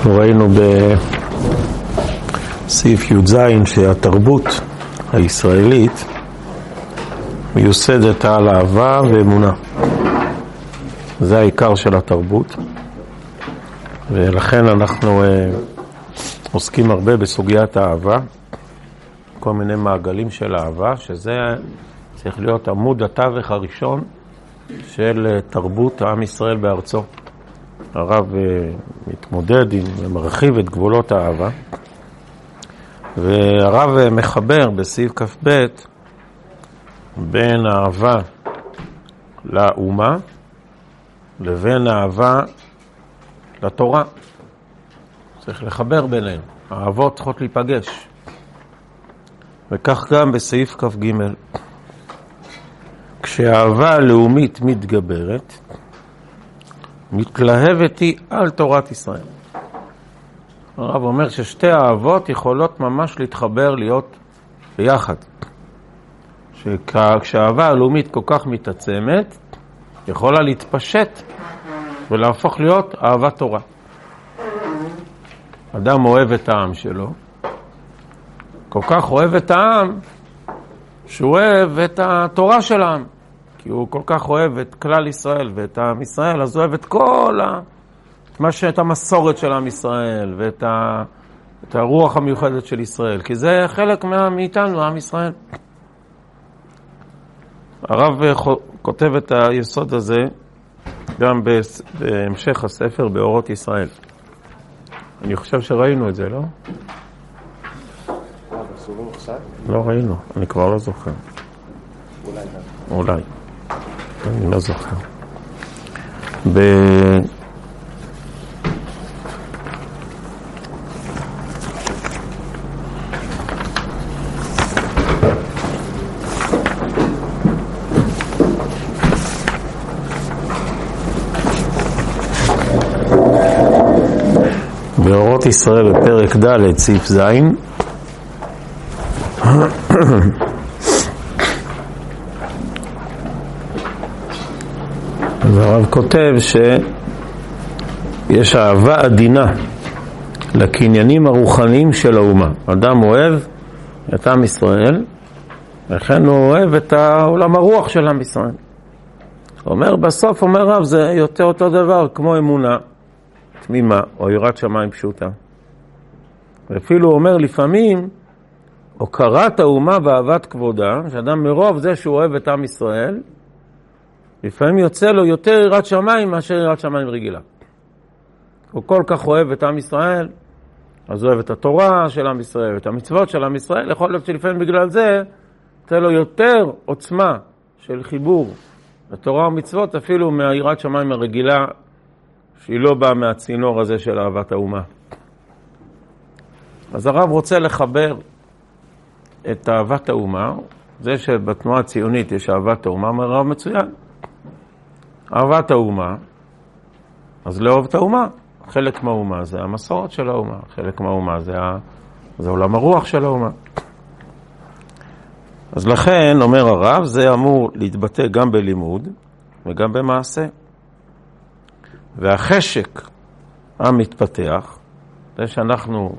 אנחנו ראינו בסעיף י"ז שהתרבות הישראלית מיוסדת על אהבה ואמונה. זה העיקר של התרבות, ולכן אנחנו עוסקים הרבה בסוגיית האהבה, כל מיני מעגלים של אהבה, שזה צריך להיות עמוד התווך הראשון של תרבות עם ישראל בארצו. הרב מתמודד ומרחיב את גבולות האהבה, והרב מחבר בסעיף כ"ב בין האהבה לאומה לבין האהבה לתורה. צריך לחבר ביניהם, האהבות צריכות להיפגש. וכך גם בסעיף כ"ג, כשהאהבה הלאומית מתגברת, מתלהבת היא על תורת ישראל. הרב אומר ששתי האהבות יכולות ממש להתחבר, להיות ביחד. כשהאהבה הלאומית כל כך מתעצמת, יכולה להתפשט ולהפוך להיות אהבת תורה. אדם אוהב את העם שלו, כל כך אוהב את העם, שהוא אוהב את התורה של העם. כי הוא כל כך אוהב את כלל ישראל ואת עם ישראל, אז הוא אוהב את כל את המסורת של עם ישראל ואת הרוח המיוחדת של ישראל, כי זה חלק מאיתנו, עם ישראל. הרב כותב את היסוד הזה גם בהמשך הספר באורות ישראל. אני חושב שראינו את זה, לא? לא ראינו, אני כבר לא זוכר. אולי. אני לא זוכר. באורות ישראל בפרק ד' סעיף ז', והרב כותב שיש אהבה עדינה לקניינים הרוחניים של האומה. אדם אוהב את עם ישראל, לכן הוא אוהב את העולם הרוח של עם ישראל. אומר בסוף, אומר רב, זה יותר אותו דבר כמו אמונה תמימה או יראת שמיים פשוטה. ואפילו הוא אומר לפעמים, הוקרת האומה ואהבת כבודה, שאדם מרוב זה שהוא אוהב את עם ישראל, לפעמים יוצא לו יותר יראת שמיים מאשר יראת שמיים רגילה. הוא כל כך אוהב את עם ישראל, אז הוא אוהב את התורה של עם ישראל, את המצוות של עם ישראל, יכול להיות שלפעמים בגלל זה, יוצא לו יותר עוצמה של חיבור לתורה ומצוות, אפילו מהיראת שמיים הרגילה, שהיא לא באה מהצינור הזה של אהבת האומה. אז הרב רוצה לחבר את אהבת האומה, זה שבתנועה הציונית יש אהבת האומה, אומר הרב מצוין. אהבת האומה, אז לאהוב את האומה. חלק מהאומה זה המסורת של האומה, חלק מהאומה זה עולם הרוח של האומה. אז לכן, אומר הרב, זה אמור להתבטא גם בלימוד וגם במעשה. והחשק המתפתח, זה שאנחנו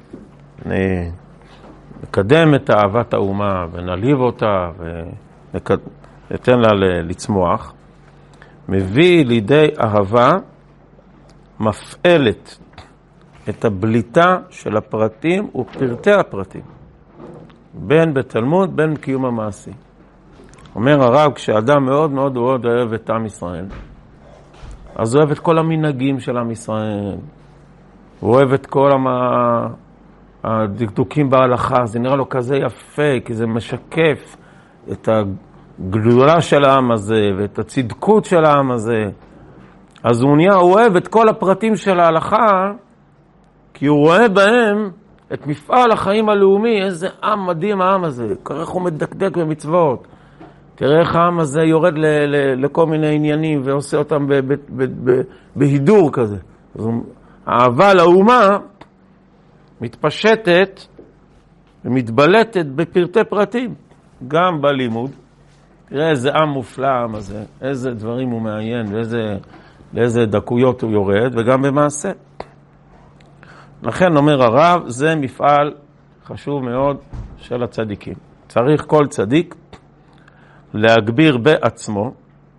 נקדם את אהבת האומה ונליב אותה וניתן לה לצמוח, מביא לידי אהבה מפעלת את הבליטה של הפרטים ופרטי הפרטים, בין בתלמוד בין בקיום המעשי. אומר הרב, כשאדם מאוד מאוד מאוד אוהב את עם ישראל, אז הוא אוהב את כל המנהגים של עם ישראל, הוא אוהב את כל הדקדוקים בהלכה, זה נראה לו כזה יפה, כי זה משקף את הגדולה של העם הזה ואת הצדקות של העם הזה. אז הוא אוהב את כל הפרטים של ההלכה, כי הוא רואה בהם את מפעל החיים הלאומי. איזה עם מדהים העם הזה, איך הוא מדקדק במצוות, תראה איך העם הזה יורד לכל מיני עניינים ועושה אותם בהידור כזה. אז האהבה לאומה מתפשטת ומתבלטת בפרטי פרטים, גם בלימוד. תראה איזה עם מופלא העם הזה, איזה דברים הוא מעיין לאיזה דקויות הוא יורד, וגם במעשה. לכן אומר הרב, זה מפעל חשוב מאוד של הצדיקים. צריך כל צדיק להגביר בעצמו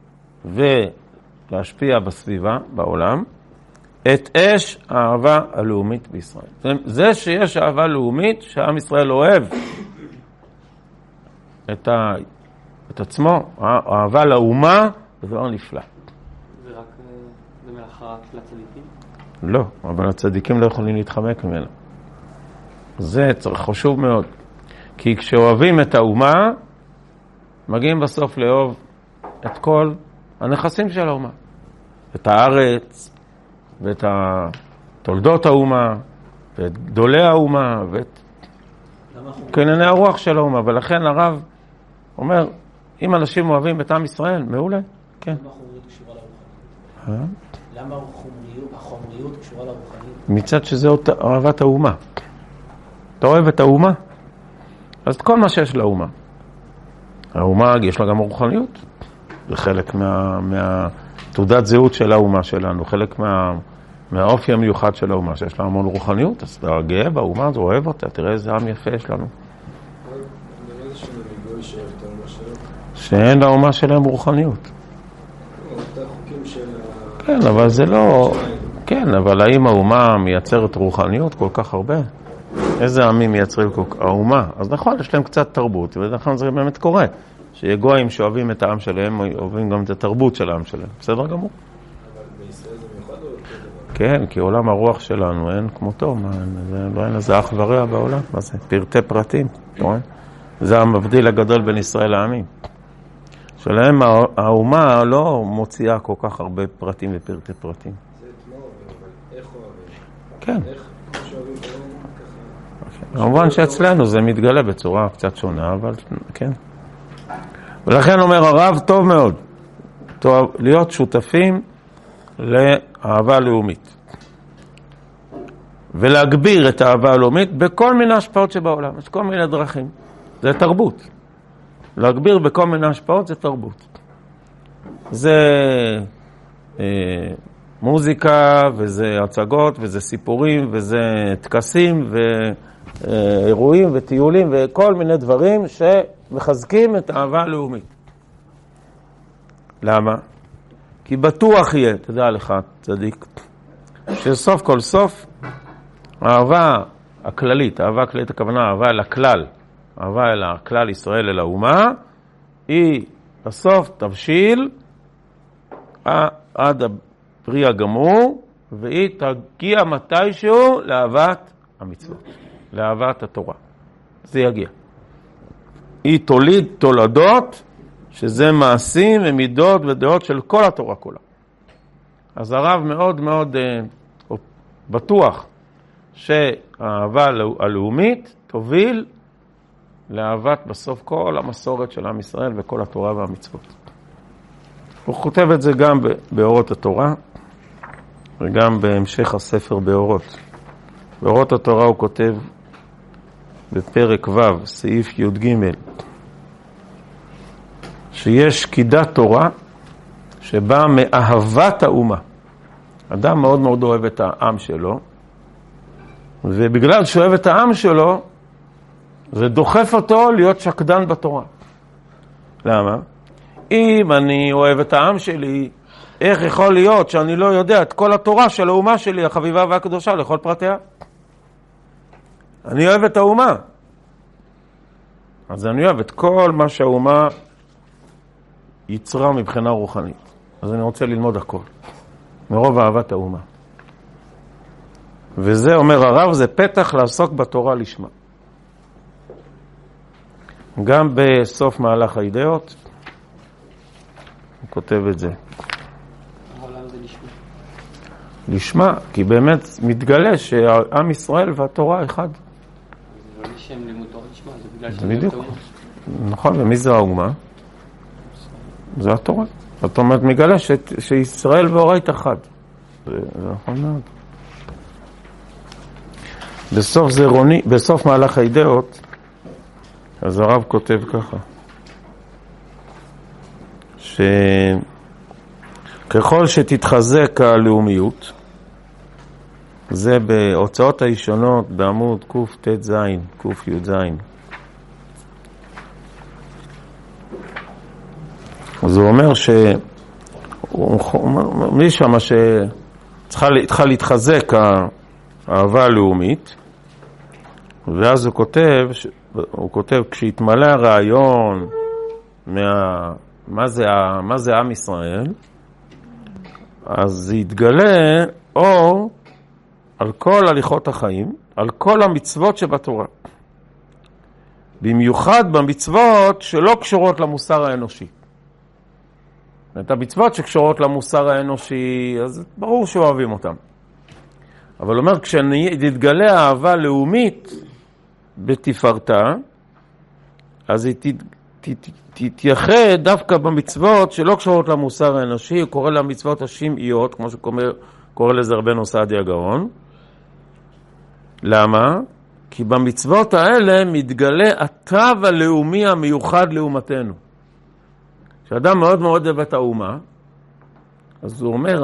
ולהשפיע בסביבה, בעולם, את אש האהבה הלאומית בישראל. זה שיש אהבה לאומית, שהעם ישראל אוהב את עצמו, האהבה לאומה, זה דבר נפלא. זה רק במלאכה של הצדיקים? לא, אבל הצדיקים לא יכולים להתחמק ממנו. זה חשוב מאוד. כי כשאוהבים את האומה, מגיעים בסוף לאהוב את כל הנכסים של האומה. את הארץ, ואת תולדות האומה, ואת גדולי האומה, ואת כנני הרוח של האומה. ולכן הרב אומר, אם אנשים אוהבים את עם ישראל, מעולה. כן. למה החומריות קשורה לרוחניות? למה החומריות קשורה לרוחניות? מצד שזה אוהבת האומה. אתה אוהב את האומה? אז כל מה שיש לאומה. האומה יש לה גם רוחניות. זה חלק מהתעודת זהות של האומה שלנו, חלק מהאופי המיוחד של האומה, שיש לה המון רוחניות. אז אתה גאה באומה, אתה אוהב אותה, תראה איזה עם יפה יש לנו. שאין לאומה שלהם רוחניות. כן, אבל זה לא... כן, אבל האם האומה מייצרת רוחניות כל כך הרבה? איזה עמים מייצרים האומה? אז נכון, יש להם קצת תרבות, ולכן זה באמת קורה. שיגויים שאוהבים את העם שלהם, אוהבים גם את התרבות של העם שלהם. בסדר גמור? אבל בישראל זה מיוחד או יותר דבר? כן, כי עולם הרוח שלנו אין כמותו. לא אין איזה אח ורע בעולם. מה זה? פרטי פרטים. זה המבדיל הגדול בין ישראל לעמים. שלהם האומה לא מוציאה כל כך הרבה פרטים ופרטי פרטים. זה אתמול, אבל איך אוהבים? כן. איך שאוהבים את האומה? כמובן שאצלנו זה מתגלה בצורה קצת שונה, אבל כן. ולכן אומר הרב, טוב מאוד, טוב, להיות שותפים לאהבה לאומית. ולהגביר את האהבה הלאומית בכל מיני השפעות שבעולם. יש כל מיני דרכים. זה תרבות. להגביר בכל מיני השפעות זה תרבות. זה מוזיקה, וזה הצגות, וזה סיפורים, וזה טקסים, ואירועים, וטיולים, וכל מיני דברים שמחזקים את האהבה הלאומית. למה? כי בטוח יהיה, תדע לך, צדיק, שסוף כל סוף, האהבה הכללית, האהבה הכללית הכוונה, האהבה אל הכלל, אהבה אל הכלל ישראל, אל האומה, היא בסוף תבשיל עד הפרי הגמור, והיא תגיע מתישהו לאהבת המצוות, לאהבת התורה. זה יגיע. היא תוליד תולדות, שזה מעשים ומידות ודעות של כל התורה כולה. אז הרב מאוד מאוד בטוח שהאהבה הלאומית תוביל לאהבת בסוף כל המסורת של עם ישראל וכל התורה והמצוות. הוא כותב את זה גם באורות התורה וגם בהמשך הספר באורות. באורות התורה הוא כותב בפרק ו' סעיף י"ג שיש קידת תורה שבאה מאהבת האומה. אדם מאוד מאוד אוהב את העם שלו, ובגלל שאוהב את העם שלו, זה דוחף אותו להיות שקדן בתורה. למה? אם אני אוהב את העם שלי, איך יכול להיות שאני לא יודע את כל התורה של האומה שלי, החביבה והקדושה, לכל פרטיה? אני אוהב את האומה. אז אני אוהב את כל מה שהאומה יצרה מבחינה רוחנית. אז אני רוצה ללמוד הכל. מרוב אהבת האומה. וזה אומר הרב, זה פתח לעסוק בתורה לשמה. גם בסוף מהלך האידאות, הוא כותב את זה. העולם זה לשמה. לשמה, כי באמת מתגלה שעם ישראל והתורה אחד. זה לא לשם לימוד תורה לשמה, זה בגלל זה שזה בדיוק. האומה. נכון, ומי זה האומה? זה התורה. זאת אומרת, מגלה שישראל ואורית אחד. זה נכון מאוד. בסוף מהלך האידאות, אז הרב כותב ככה, שככל שתתחזק הלאומיות, זה בהוצאות הישונות בעמוד קט"ז, קי"ז. אז הוא אומר הוא אומר שמה שצריכה להתחזק האהבה הלאומית, ואז הוא כותב כשהתמלא הרעיון מה זה עם ישראל, אז זה יתגלה אור על כל הליכות החיים, על כל המצוות שבתורה. במיוחד במצוות שלא קשורות למוסר האנושי. את המצוות שקשורות למוסר האנושי, אז ברור שאוהבים אותם. אבל הוא אומר, כשתתגלה האהבה לאומית בתפארתה, אז היא תתייחד דווקא במצוות שלא קשורות למוסר האנושי, הוא קורא למצוות השמעיות, כמו שקורא לזה רבנו סעדיה גאון. למה? כי במצוות האלה מתגלה התו הלאומי המיוחד לאומתנו. כשאדם מאוד מאוד אוהב את האומה, אז הוא אומר,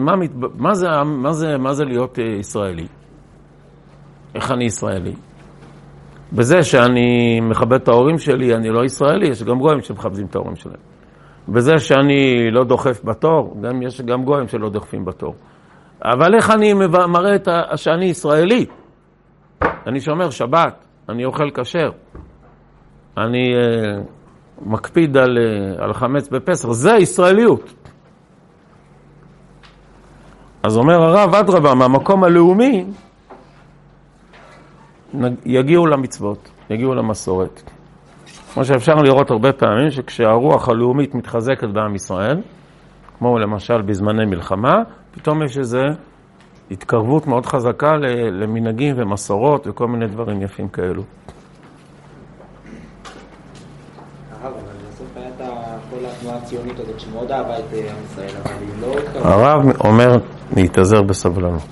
מה זה להיות ישראלי? איך אני ישראלי? בזה שאני מכבד את ההורים שלי, אני לא ישראלי, יש גם גויים שמכבדים את ההורים שלהם. בזה שאני לא דוחף בתור, יש גם גויים שלא דוחפים בתור. אבל איך אני מראה שאני ישראלי? אני שומר שבת, אני אוכל כשר, אני מקפיד על חמץ בפסח, זה ישראליות. אז אומר הרב אדרבה, מהמקום הלאומי, יגיעו למצוות, יגיעו למסורת. כמו שאפשר לראות הרבה פעמים, שכשהרוח הלאומית מתחזקת בעם ישראל, כמו למשל בזמני מלחמה, פתאום יש איזו התקרבות מאוד חזקה למנהגים ומסורות וכל מיני דברים יפים כאלו. הרב, אבל בסוף הייתה כל התנועה הציונית הזאת שמאוד אהבה את עם ישראל, אבל היא לא התקרבה. הרב אומר להתאזר בסבלנות.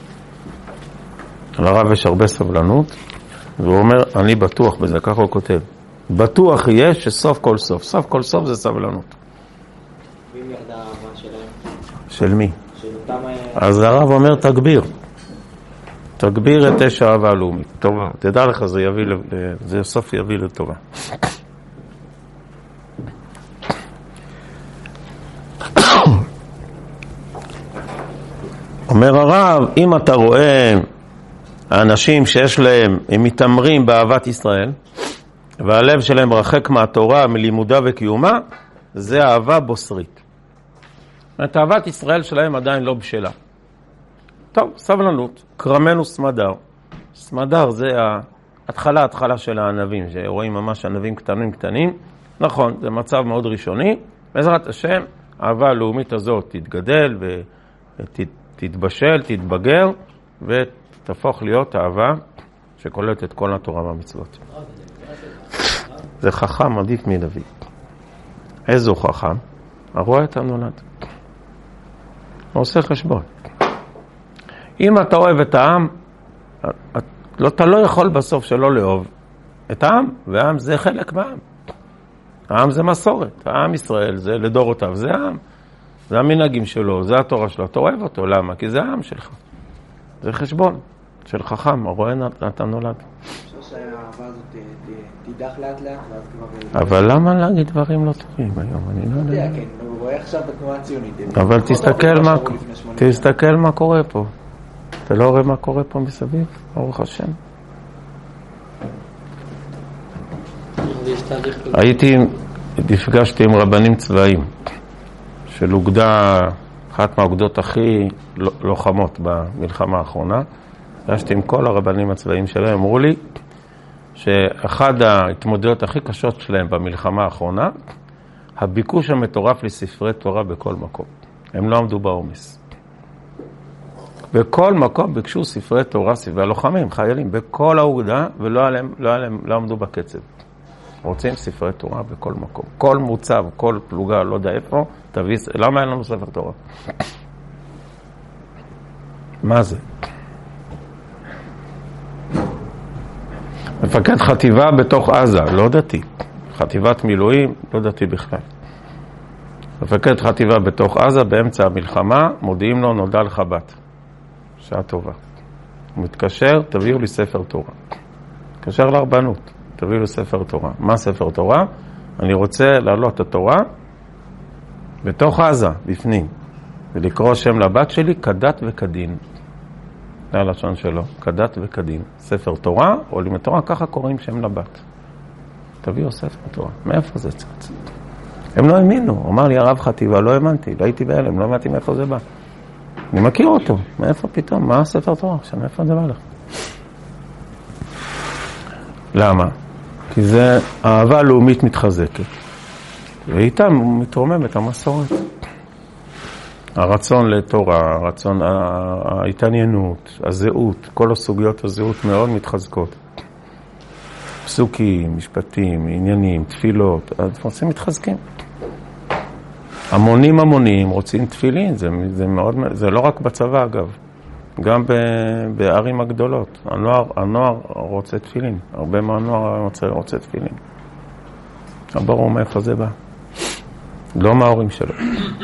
לרב יש הרבה סבלנות, והוא אומר, אני בטוח בזה, ככה הוא כותב. בטוח יהיה שסוף כל סוף. סוף כל סוף זה סבלנות. ואם ירדה האהבה שלהם? של מי? של אותם... אז הרב אומר, תגביר את אש האהבה הלאומית. טובה. תדע לך, זה סוף יביא לטובה. אומר הרב, אם אתה רואה האנשים שיש להם, הם מתאמרים באהבת ישראל, והלב שלהם רחק מהתורה, מלימודה וקיומה, זה אהבה בוסרית. את אהבת ישראל שלהם עדיין לא בשלה. טוב, סבלנות, קרמנו סמדר. סמדר זה ההתחלה של הענבים, שרואים ממש ענבים קטנים. נכון, זה מצב מאוד ראשוני. בעזרת השם, האהבה הלאומית הזאת תתגדל ותתבשל, תתבגר, ותהפוך להיות אהבה שכוללת את כל התורה והמצוות. זה חכם עדיף מדוד. איזו חכם? הרואה את הנולד. הוא עושה חשבון. אם אתה אוהב את העם, אתה לא יכול בסוף שלא לאהוב את העם, והעם זה חלק מהעם. העם זה מסורת. העם ישראל זה לדורותיו, זה העם. זה המנהגים שלו, זה התורה שלו. אתה אוהב אותו, למה? כי זה העם שלך. זה חשבון של חכם, הרואה את הנולד. שהאהבה הזאת תידח לאט לאט ואז כבר... אבל למה להגיד דברים לא טובים היום? אני לא יודע. כן, הוא רואה עכשיו בתנועה הציונית. אבל תסתכל מה קורה פה. אתה לא רואה מה קורה פה מסביב? ברוך השם. נפגשתי עם רבנים צבאיים של אוגדה, אחת מהאוגדות הכי לוחמות במלחמה האחרונה. נפגשתי עם כל הרבנים הצבאיים שלהם, אמרו לי שאחד ההתמודדויות הכי קשות שלהם במלחמה האחרונה, הביקוש המטורף לספרי תורה בכל מקום. הם לא עמדו בעומס. בכל מקום ביקשו ספרי תורה, ספרי הלוחמים, חיילים, בכל האוגדה, ולא עמדו בקצב. רוצים ספרי תורה בכל מקום. כל מוצב, כל פלוגה, לא יודע איפה, תביא, למה אין לנו ספר תורה? מה זה? מפקד חטיבה בתוך עזה, לא דתי. חטיבת מילואים, לא דתי בכלל. מפקד חטיבה בתוך עזה, באמצע המלחמה, מודיעים לו, נולדה לך בת. שעה טובה. הוא מתקשר, תביאו לי ספר תורה. מתקשר לרבנות, תביאו לי ספר תורה. מה ספר תורה? אני רוצה לעלות את התורה בתוך עזה, בפנים, ולקרוא שם לבת שלי כדת וכדין. זה הלשון שלו, כדת וכדין. ספר תורה, עולים התורה, ככה קוראים שם לבת. תביאו ספר תורה. מאיפה זה צץ? הם לא האמינו. הוא אמר לי, הרב חטיבה, לא האמנתי, לא הייתי בהלם, לא האמנתי מאיפה זה בא. אני מכיר אותו. מאיפה פתאום? מה הספר תורה? עכשיו, מאיפה זה בא לך? למה? כי זה אהבה לאומית מתחזקת. ואיתה מתרוממת המסורת. הרצון לתורה, הרצון, ההתעניינות, הזהות, כל הסוגיות הזהות מאוד מתחזקות. פסוקים, משפטים, עניינים, תפילות, הדברים מתחזקים. המונים רוצים תפילין, זה לא רק בצבא אגב, גם בערים הגדולות. הנוער רוצה תפילין, הרבה מהנוער רוצה תפילין. ברור מאיפה זה בא. לא מההורים שלו.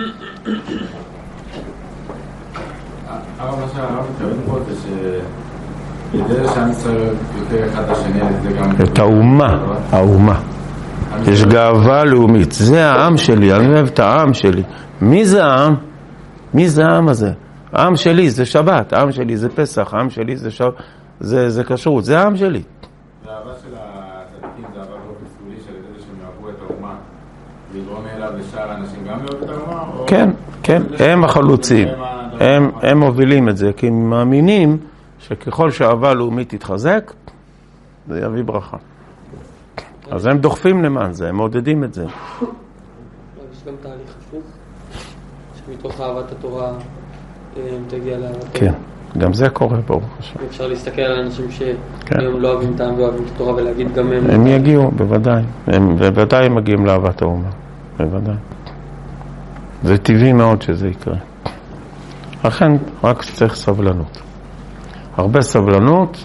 מה שהרב מתכוון פה זה שכדי שעם ישראל יותר אחד השני, זה גם... את האומה. יש גאווה לאומית. זה העם שלי, אני אוהב את העם שלי. מי זה העם? מי זה העם הזה? העם שלי זה שבת, העם שלי זה פסח, העם שלי זה כשרות, זה העם שלי. והאהבה של הצדיקים זה אהבה באופן סגולי של ידי שהם יאהבו את האומה ויגרום אליו לשאר האנשים גם לאהוב את האומה? כן, הם החלוצים. הם מובילים את זה, כי הם מאמינים שככל שהאהבה לאומית תתחזק, זה יביא ברכה. אז הם דוחפים למען זה, הם מעודדים את זה. יש גם תהליך חשוב, שמתוך אהבת התורה תגיע לאהבת התורה. כן, גם זה קורה ברוך השם. אפשר להסתכל על אנשים שהיום לא אוהבים טעם ואוהבים את התורה ולהגיד גם הם... הם יגיעו, בוודאי. בוודאי הם מגיעים לאהבת האומה. בוודאי. זה טבעי מאוד שזה יקרה. לכן רק צריך סבלנות. הרבה סבלנות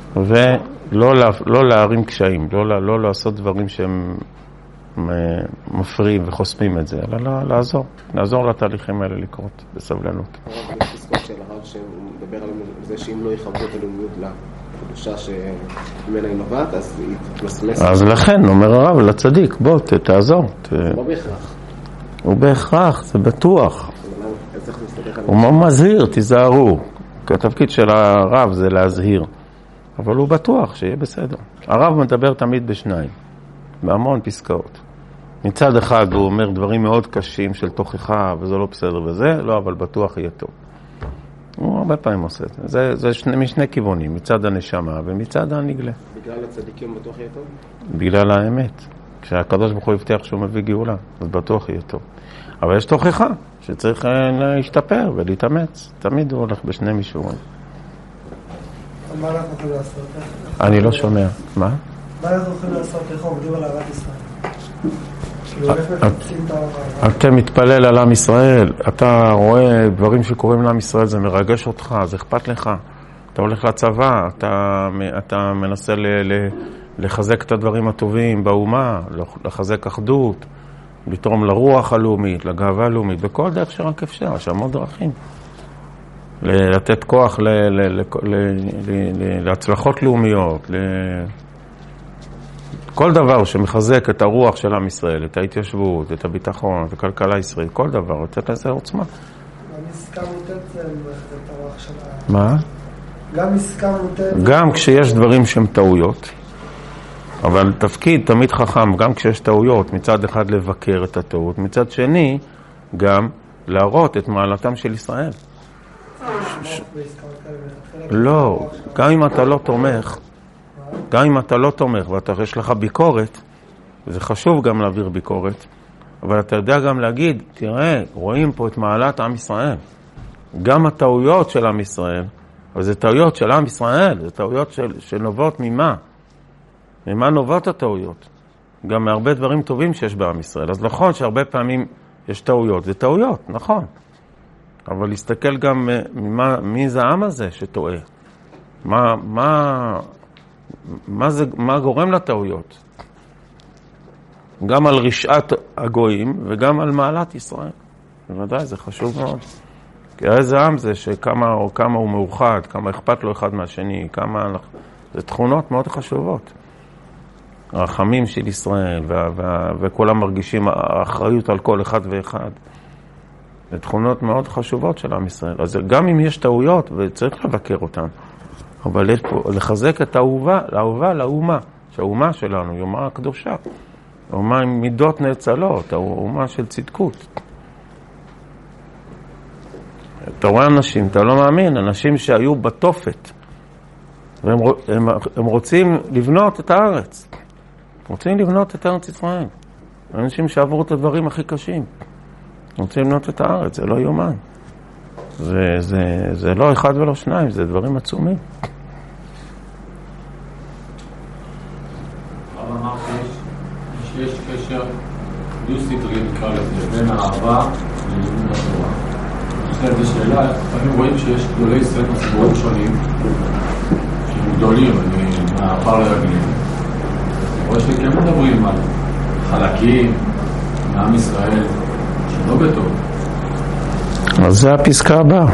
ולא להרים קשיים, לא לעשות דברים שהם מפריעים וחוסמים את זה, אלא לעזור לתהליכים האלה לקרות בסבלנות. הרב, יש פסקות של הרב שהוא מדבר על זה שאם לא יחברו את הלאומיות לקדושה שממנה היא נובעת, אז היא תתמסמס. אז לכן אומר הרב לצדיק, בוא תעזור. זה לא בהכרח. הוא בהכרח, זה בטוח. צריך להסתכל על... הוא מזהיר, תיזהרו. כי התפקיד של הרב זה להזהיר. אבל הוא בטוח שיהיה בסדר. הרב מדבר תמיד בשניים, בהמון פסקאות. מצד אחד הוא אומר דברים מאוד קשים של תוכחה, וזה לא בסדר וזה, לא, אבל בטוח יהיה טוב. הוא הרבה פעמים עושה את זה. זה משני כיוונים, מצד הנשמה ומצד הנגלה. בגלל הצדיקים בטוח יהיה טוב? בגלל האמת. כשהקדוש ברוך הוא הבטיח שהוא מביא גאולה, אז בטוח יהיה טוב. אבל יש תוכחה שצריך להשתפר ולהתאמץ. תמיד הוא הולך בשני מישורים. מה אנחנו יכולים לעשות? אני לא שומע. מה? מה אנחנו יכולים לעשות? איך עובדים על אהבת ישראל? אתה מתפלל על עם ישראל, אתה רואה דברים שקורים לעם ישראל, זה מרגש אותך, זה אכפת לך. אתה הולך לצבא, אתה מנסה לחזק את הדברים הטובים באומה, לחזק אחדות, לתרום לרוח הלאומית, לגאווה הלאומית, בכל דרך שרק אפשר, יש המון דרכים. לתת כוח להצלחות לאומיות, כל דבר שמחזק את הרוח של עם ישראל, את ההתיישבות, את הביטחון, את הכלכלה הישראלית, כל דבר, לתת לזה עוצמה. גם הסכמנו לתת את הרוח של מה? גם הסכמנו לתת... גם כשיש דברים שהם טעויות, אבל תפקיד תמיד חכם, גם כשיש טעויות, מצד אחד לבקר את הטעות, מצד שני גם להראות את מעלתם של ישראל. לא, גם אם אתה לא תומך, גם אם אתה לא תומך ואתה יש לך ביקורת, זה חשוב גם להעביר ביקורת, אבל אתה יודע גם להגיד, תראה, רואים פה את מעלת עם ישראל. גם הטעויות של עם ישראל, אבל זה טעויות של עם ישראל, זה טעויות שנובעות ממה? ממה נובעות הטעויות? גם מהרבה דברים טובים שיש בעם ישראל. אז נכון שהרבה פעמים יש טעויות, זה טעויות, נכון. אבל להסתכל גם מי זה העם הזה שטועה. מה גורם לטעויות? גם על רשעת הגויים וגם על מעלת ישראל. בוודאי, זה חשוב מאוד. איזה עם זה שכמה הוא מאוחד, כמה אכפת לו אחד מהשני, זה תכונות מאוד חשובות. הרחמים של ישראל, וכולם מרגישים האחריות על כל אחד ואחד. זה תכונות מאוד חשובות של עם ישראל. אז גם אם יש טעויות, וצריך לבקר אותן, אבל יש פה לחזק את האהובה לאומה, שהאומה שלנו היא אומה הקדושה, אומה עם מידות נאצלות, אומה של צדקות. אתה רואה אנשים, אתה לא מאמין, אנשים שהיו בתופת, והם רוצים לבנות את הארץ. רוצים לבנות את ארץ ישראל. אנשים שעברו את הדברים הכי קשים. רוצים לבנות את הארץ, זה לא יומן. זה לא אחד ולא שניים, זה דברים עצומים. אבל אמרת שיש קשר דו-סטרי, נקרא לזה, בין האהבה ללימוד התורה. יש לזה שאלה, לפעמים רואים שיש גדולי ישראל בציבורים שונים, שהם גדולים, מהעבר לרגלים. או שכן מדברים על חלקים מעם ישראל שלא בטוב. אז זה הפסקה הבאה.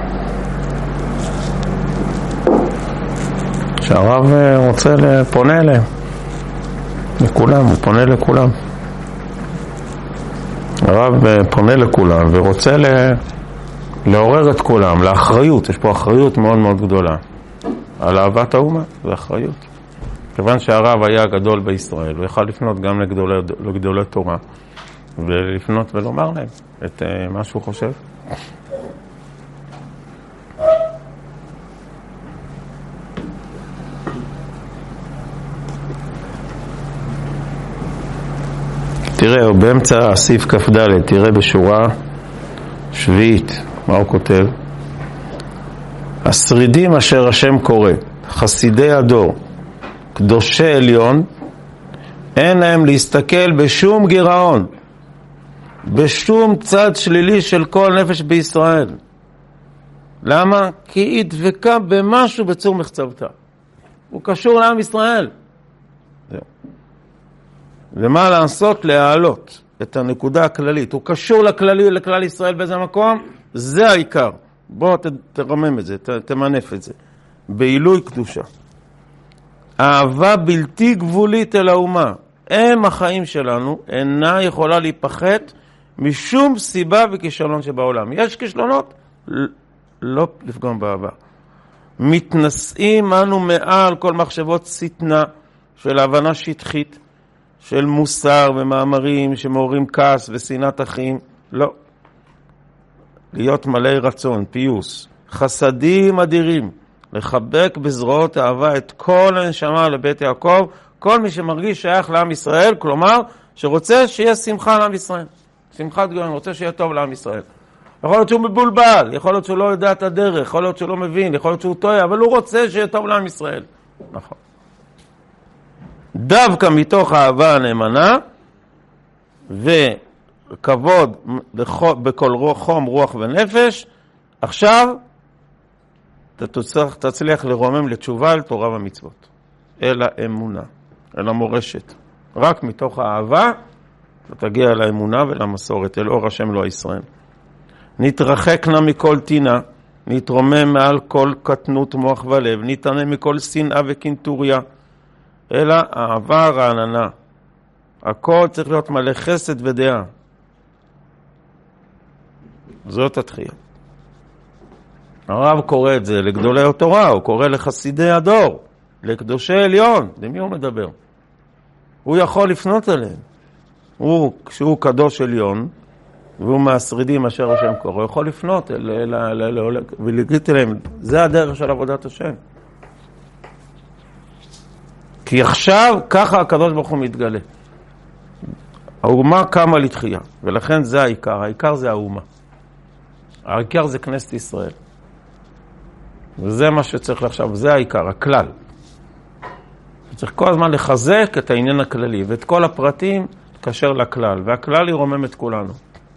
שהרב פונה אליהם. לכולם, הוא פונה לכולם. הרב פונה לכולם ורוצה לעורר את כולם, לאחריות. יש פה אחריות מאוד מאוד גדולה. על אהבת האומה, זה אחריות. כיוון שהרב היה גדול בישראל, הוא יכל לפנות גם לגדולי תורה, ולפנות ולומר להם את מה שהוא חושב. תראה, באמצע סעיף כ"ד, תראה בשורה שביעית, מה הוא כותב? השרידים אשר השם קורא, חסידי הדור, קדושי עליון, אין להם להסתכל בשום גירעון, בשום צד שלילי של כל נפש בישראל. למה? כי היא דבקה במשהו בצור מחצבתה. הוא קשור לעם ישראל. למה לעשות? להעלות את הנקודה הכללית. הוא קשור לכלל ישראל באיזה מקום? זה העיקר. בוא תרמם את זה, תמנף את זה. בעילוי קדושה. אהבה בלתי גבולית אל האומה. החיים שלנו אינה יכולה להיפחת משום סיבה וכישלון שבעולם. יש כישלונות? לא לפגום באהבה. מתנשאים אנו מעל כל מחשבות סטנה של הבנה שטחית, של מוסר ומאמרים שמעוררים כעס ושנאת אחים. לא. להיות מלא רצון, פיוס, חסדים אדירים, לחבק בזרועות אהבה את כל הנשמה לבית יעקב, כל מי שמרגיש שייך לעם ישראל, כלומר, שרוצה שיהיה שמחה לעם ישראל. שמחת גאון, רוצה שיהיה טוב לעם ישראל. יכול להיות שהוא מבולבל, יכול להיות שהוא לא יודע את הדרך, יכול להיות שהוא לא מבין, יכול להיות שהוא טועה, אבל הוא רוצה שיהיה טוב לעם ישראל. נכון. דווקא מתוך האהבה הנאמנה, וכבוד בכל חום, רוח ונפש, עכשיו תצליח לרומם לתשובה אל תורה ומצוות, אל האמונה, אל המורשת. רק מתוך האהבה אתה תגיע אל האמונה ולמסורת, אל אור השם לא ישראל. נתרחק נא מכל תינה, נתרומם מעל כל קטנות מוח ולב, נתענה מכל שנאה וקנטוריה, אלא אהבה רעננה. הכל צריך להיות מלא חסד ודעה. זאת התחייה. הרב קורא את זה לגדולי התורה, הוא קורא לחסידי הדור, לקדושי עליון. למי הוא מדבר? הוא יכול לפנות אליהם. כשהוא קדוש עליון, והוא מהשרידים אשר השם קורא, הוא יכול לפנות ולהגיד להם, זה הדרך של עבודת השם. כי עכשיו ככה הקדוש ברוך הוא מתגלה. האומה קמה לתחייה, ולכן זה העיקר. העיקר זה האומה. העיקר זה כנסת ישראל. וזה מה שצריך לחשוב, זה העיקר, הכלל. צריך כל הזמן לחזק את העניין הכללי, ואת כל הפרטים תקשר לכלל, והכלל ירומם את כולנו.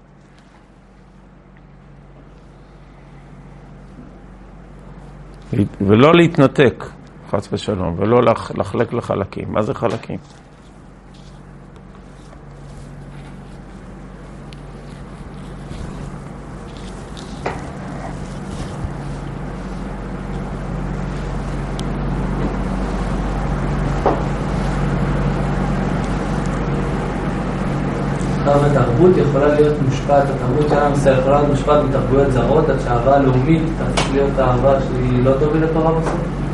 ולא להתנתק, חס ושלום, ולא לחלק לחלקים. מה זה חלקים? מאחר ותרבות יכולה להיות מושפעת, התרבות שלנו יכולה להיות מושפעת מתרבויות זרות, עד שהאהבה הלאומית תצטרך להיות אהבה שהיא לא תוביל לתורה בסוף?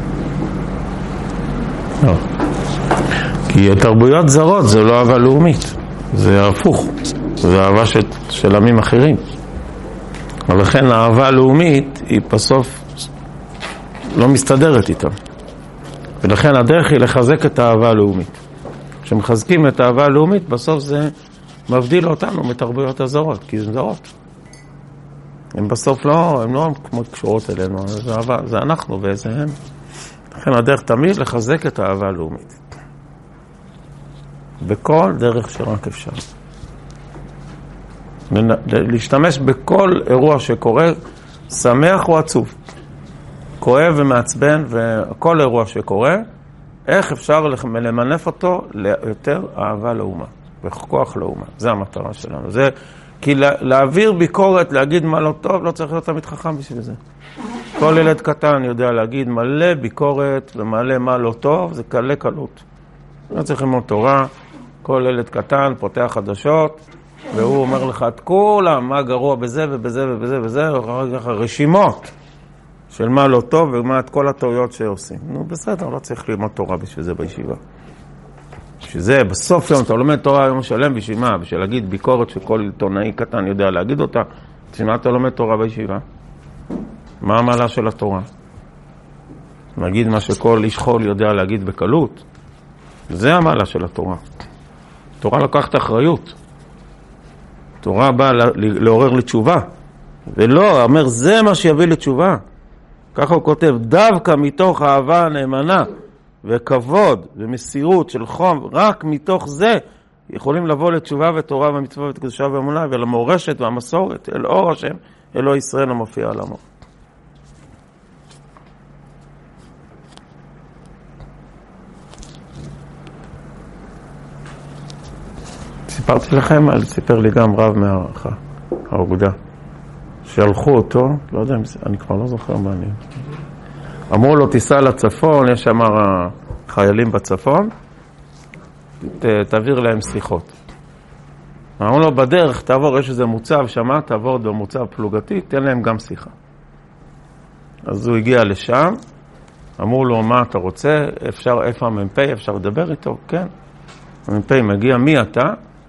לא. כי תרבויות זרות זה לא אהבה לאומית, זה הפוך, זה אהבה של עמים אחרים. ולכן האהבה הלאומית היא בסוף לא מסתדרת איתם. ולכן הדרך היא לחזק את האהבה הלאומית. כשמחזקים את האהבה הלאומית, בסוף זה מבדיל אותנו מתרבויות הזרות, כי הן זרות. הן בסוף לא, הן לא כמו קשורות אלינו, זה אנחנו וזה הם. לכן הדרך תמיד לחזק את האהבה הלאומית. בכל דרך שרק אפשר. להשתמש בכל אירוע שקורה, שמח או עצוב. כואב ומעצבן, וכל אירוע שקורה, איך אפשר למנף אותו ליותר אהבה לאומה, וכוח לאומה. זה המטרה שלנו. זה, כי להעביר ביקורת, להגיד מה לא טוב, לא צריך להיות תמיד חכם בשביל זה. כל ילד קטן יודע להגיד מלא ביקורת ומלא מה לא טוב, זה קלה קלות. לא צריך ללמוד תורה, כל ילד קטן פותח חדשות, והוא אומר לך את כולם, מה גרוע בזה ובזה ובזה ובזה, רשימות של מה לא טוב ומה את כל הטעויות שעושים. נו בסדר, לא צריך ללמוד תורה בשביל זה בישיבה. בשביל זה, בסוף יום, אתה לומד תורה יום שלם בשביל מה? בשביל להגיד ביקורת שכל עיתונאי קטן יודע להגיד אותה. בשביל מה אתה לומד תורה בישיבה? מה המעלה של התורה? נגיד מה שכל איש חול יודע להגיד בקלות. זה המעלה של התורה. תורה לקחת אחריות. תורה באה לעורר לתשובה. ולא, אומר, זה מה שיביא לתשובה. ככה הוא כותב, דווקא מתוך אהבה נאמנה וכבוד ומסירות של חום, רק מתוך זה יכולים לבוא לתשובה ותורה ומצווה וקדושה ואמונה ולמורשת והמסורת, אל אור השם, אלוהי ישראל המופיע על עמו. סיפרתי לכם, סיפר לי גם רב מהאוגדה. שלחו אותו, לא יודע, אני כבר לא זוכר מה אני. אמרו לו, תיסע לצפון, יש שם חיילים בצפון, תעביר להם שיחות. אמרו לו, בדרך תעבור, יש איזה מוצב שמה, תעבור במוצב פלוגתי, תן להם גם שיחה. אז הוא הגיע לשם, אמרו לו, מה אתה רוצה? איפה המ"פ? אפשר לדבר איתו? כן. המ"פ מגיע, מי אתה?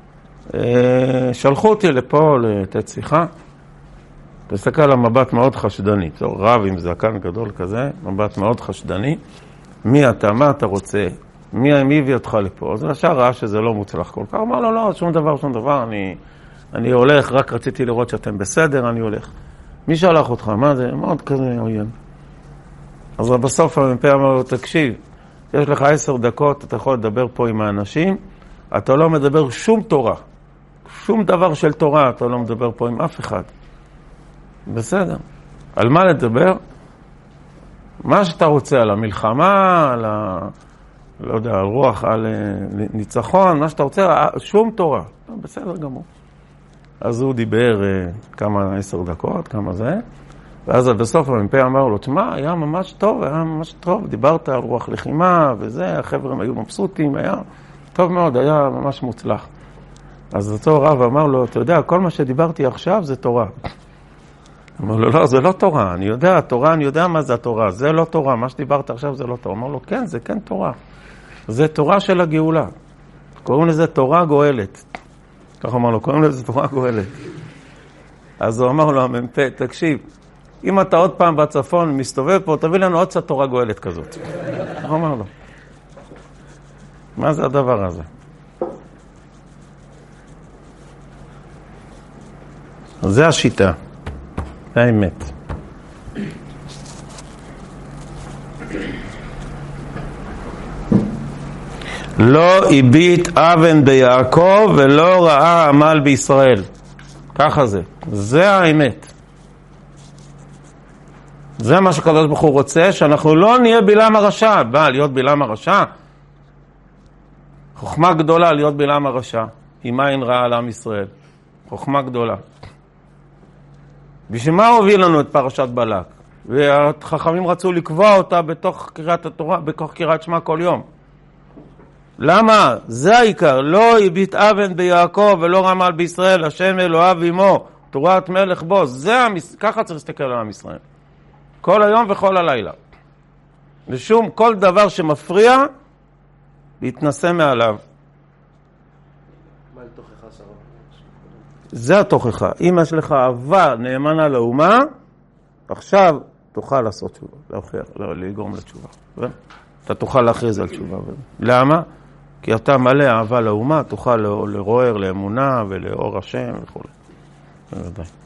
שלחו אותי לפה לתת שיחה. תסתכל על מבט מאוד חשדני, רב עם זקן גדול כזה, מבט מאוד חשדני. מי אתה? מה אתה רוצה? מי הביא אותך לפה? אז השאר ראה שזה לא מוצלח כל כך. אמר לו, לא, שום דבר, אני הולך, רק רציתי לראות שאתם בסדר, אני הולך. מי שלח אותך? מה זה? מאוד כזה עוין. אז בסוף המ"פ אמר לו, תקשיב, יש לך 10 דקות, אתה יכול לדבר פה עם האנשים, אתה לא מדבר שום תורה. שום דבר של תורה, אתה לא מדבר פה עם אף אחד. בסדר. על מה לדבר? מה שאתה רוצה, על המלחמה, על לא יודע, על רוח, על ניצחון, מה שאתה רוצה, שום תורה. בסדר גמור. אז הוא דיבר כמה 10 דקות, כמה זה, ואז בסוף המ"פ אמר לו, תשמע, היה ממש טוב, דיברת על רוח לחימה וזה, החבר'ה היו מבסוטים, היה טוב מאוד, היה ממש מוצלח. אז אותו רב אמר לו, אתה יודע, כל מה שדיברתי עכשיו זה תורה. אמר לו, לא, זה לא תורה, אני יודע, תורה, אני יודע מה זה התורה, זה לא תורה, מה שדיברת עכשיו זה לא תורה. אמר לו, כן, זה כן תורה. זה תורה של הגאולה. קוראים לזה תורה גואלת. ככה אמר לו, קוראים לזה תורה גואלת. אז הוא אמר לו, המ"פ, תקשיב, אם אתה עוד פעם בצפון מסתובב פה, תביא לנו עוד קצת תורה גואלת כזאת. ככה אמר לו. מה זה הדבר הזה? זה השיטה. זה האמת. לא הביט אבן ביעקב ולא ראה עמל בישראל. ככה זה. זה האמת. זה מה שקדוש ברוך הוא רוצה, שאנחנו לא נהיה בלעם הרשע. בא להיות בלעם הרשע. חוכמה גדולה להיות בלעם הרשע. עם עין רעה על עם ישראל. חוכמה גדולה. בשביל מה הוביל לנו את פרשת בלק? והחכמים רצו לקבוע אותה בתוך קריאת התורה, בתוך קריאת שמע כל יום. למה? זה העיקר. לא הביט אבן ביעקב ולא רמל בישראל, השם אלוהיו עמו, תורת מלך בו. ככה צריך להסתכל על עם ישראל. כל היום וכל הלילה. ושום כל דבר שמפריע, להתנסה מעליו. מה לתוכחה שרון? זה התוכחה. אם יש לך אהבה נאמנה לאומה, עכשיו תוכל לעשות תשובה, להוכיח, לגרום לתשובה. אתה תוכל להכריז על תשובה. למה? כי אתה מלא אהבה לאומה, תוכל לרוער לאמונה ולאור השם וכו'. בוודאי.